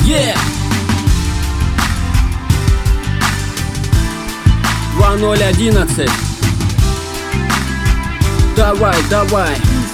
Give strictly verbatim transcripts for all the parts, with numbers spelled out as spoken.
Yeah! два ноль одиннадцать. Давай, давай.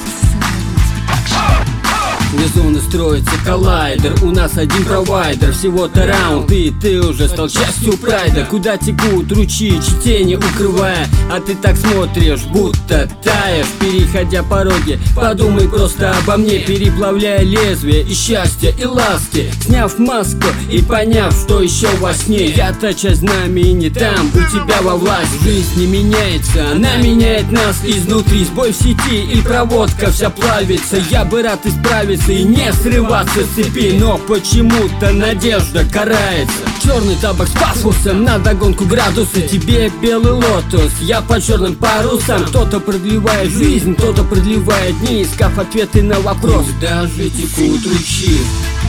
Где зоны строится коллайдер, у нас один провайдер, всего-то раунд, и ты уже стал частью прайда. Куда текут ручьи, чтение укрывая, а ты так смотришь, будто таешь, переходя пороги. Подумай просто обо мне, переплавляя лезвие и счастье, и ласки. Сняв маску и поняв, что еще во сне, я-то часть знамени там, у тебя во власть. Жизнь не меняется, она меняет нас изнутри. Сбой в сети и проводка вся плавится. Я бы рад исправиться и не срываться с цепи, но почему-то надежда карается. Черный табак с пафосом, на догонку градусы. Тебе белый лотос, я по черным парусам. Кто-то продлевает жизнь, кто-то продлевает дни, искав ответы на вопрос. Даже текут ручьи.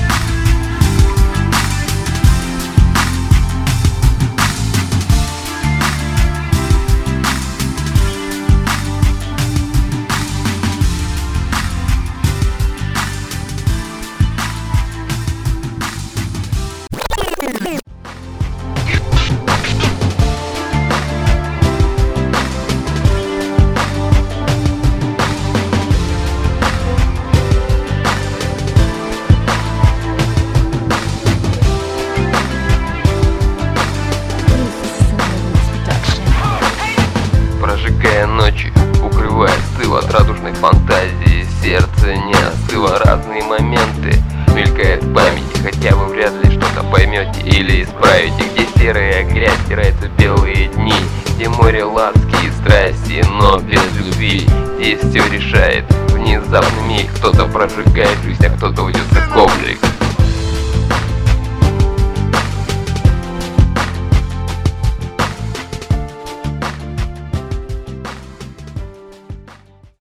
Прожигая ночи, укрывая стыл от радужной фантазии, сердце не остыло, разные моменты мелькает в памяти, хотя вы вряд ли что-то поймете или исправите. Где серая грязь стирается белые дни, где море ласки и страсти, но без любви. Здесь все решает внезапный миг, кто-то прожигает жизнь, а кто-то уйдет как облик.